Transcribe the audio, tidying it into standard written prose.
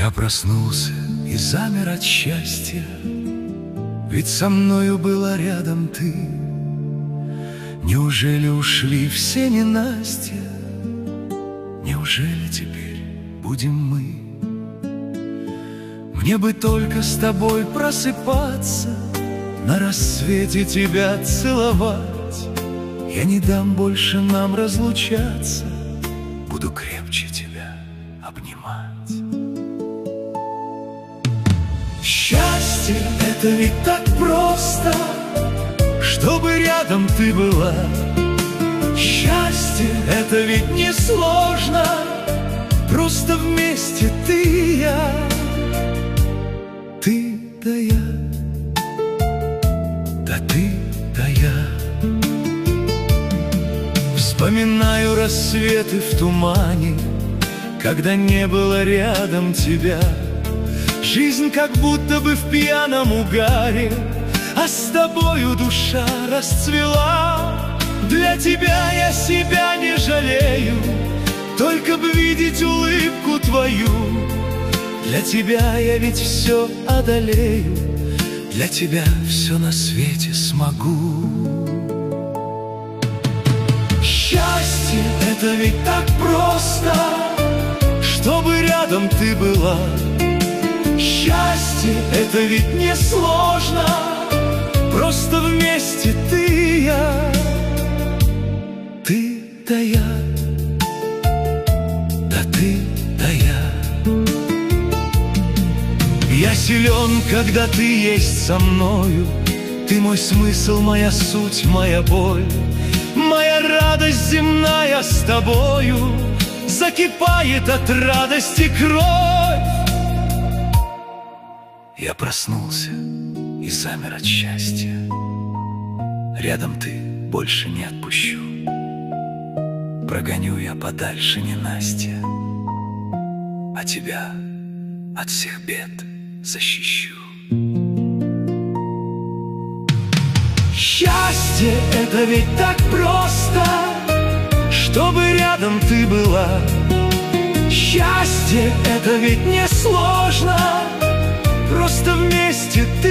Я проснулся и замер от счастья, ведь со мною была рядом ты. Неужели ушли все ненастья? Неужели теперь будем мы? Мне бы только с тобой просыпаться, на рассвете тебя целовать. Я не дам больше нам разлучаться, буду крепче тебя обнимать. Счастье — это ведь так просто, чтобы рядом ты была. Счастье — это ведь не сложно, просто вместе ты и я. Ты да я, да ты да я. Вспоминаю рассветы в тумане, когда не было рядом тебя. Жизнь как будто бы в пьяном угаре, а с тобою душа расцвела. Для тебя я себя не жалею, только бы видеть улыбку твою. Для тебя я ведь все одолею, для тебя все на свете смогу. Счастье — это ведь так просто, чтобы рядом ты была. Счастье — это ведь не сложно, просто вместе ты и я. Ты да я, да ты да я. Я силен, когда ты есть со мною. Ты мой смысл, моя суть, моя боль. Моя радость земная с тобою, закипает от радости кровь. Я проснулся и замер от счастья. Рядом ты, больше не отпущу. Прогоню я подальше ненастья, а тебя от всех бед защищу. Счастье — это ведь так просто, чтобы рядом ты была. Счастье — это ведь не сложно, просто вместе ты